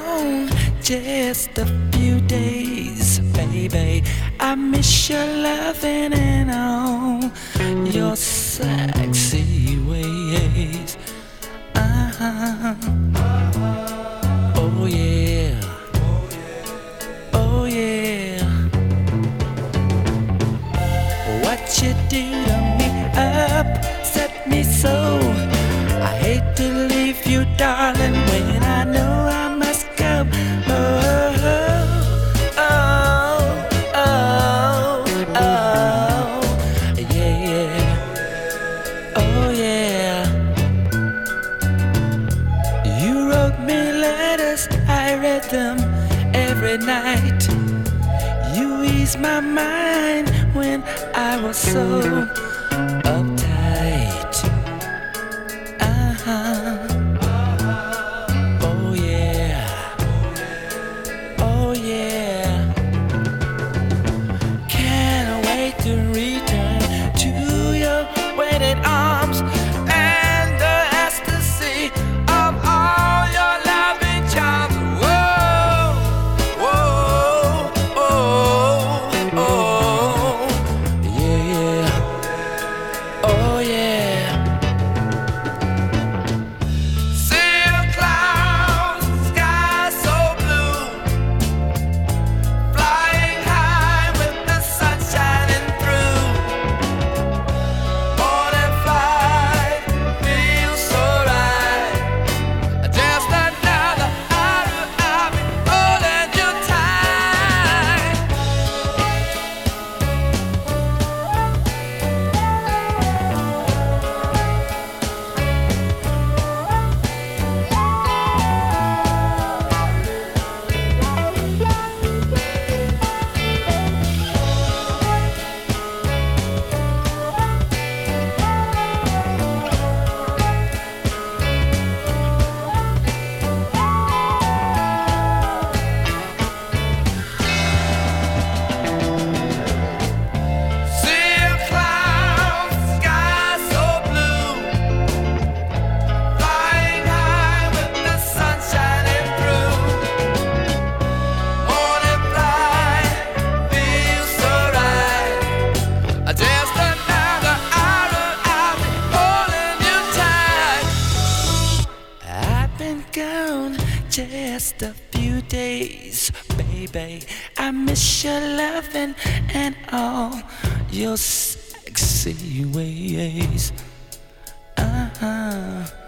gone just a few days, baby. I miss your loving and all your sexy ways. Oh yeah, oh yeah. What you do to me upset me so. I hate to leave you, darling, when I know I must go. Oh, oh, oh, oh, yeah, oh yeah. You wrote me letters, I read them every night. You eased my mind when I was so uptight. Oh yeah, oh yeah. Can't wait to return to your waiting arms and the ecstasy of all your loving charms. Whoa, whoa, oh, oh, yeah, oh yeah. Just a few days, baby. I miss your loving and all your sexy ways.